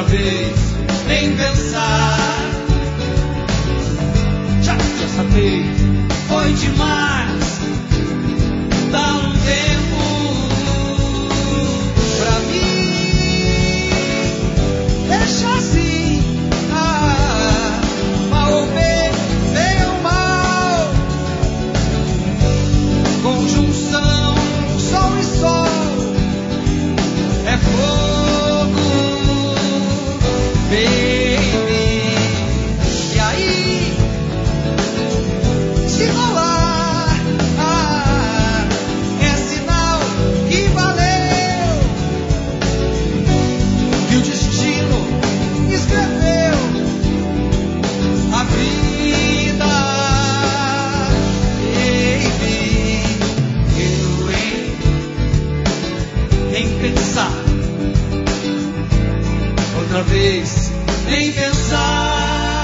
vez, nem pensar. Já sabei, foi demais. Dá um tempo pra mim. Deixa assim, mal ou bem, bem ou mal. Conjunção, sol e sol, é fogo, baby. E aí, se rolar, é sinal que valeu, que o destino escreveu a vida, baby. Eu nem pensar, outra vez, nem pensar.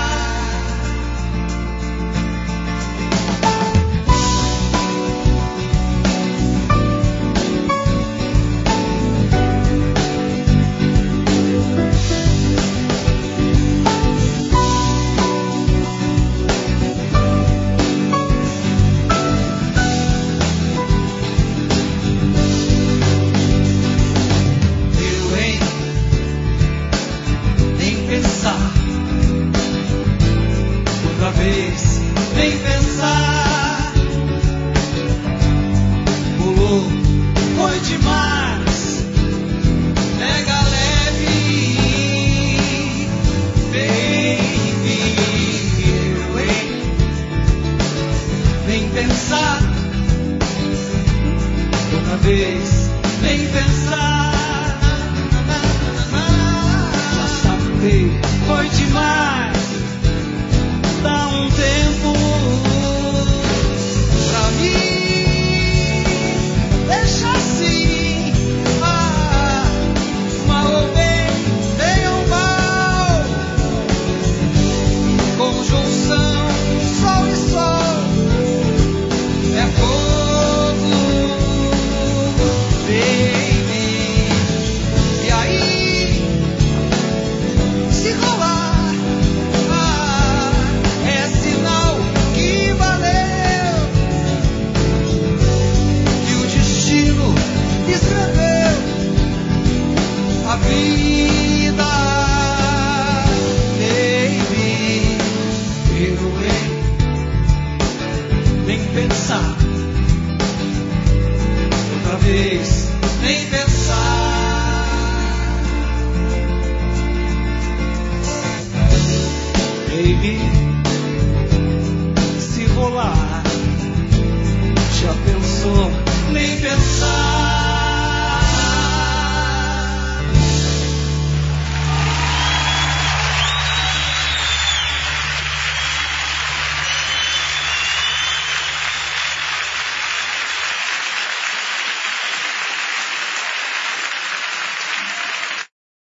Nem pensar, outra vez, nem pensar. Pulou, foi demais. Pega leve, baby. Nem pensar, outra vez, nem pensar. Já sabei, foi demais. Dá um tempo pra mim. Deixa assim, mal ou bem, bem ou mal. Conjunção, sol e sol, é fogo, baby. E aí, se rolar, é sinal que valeu, que o destino escreveu a vida.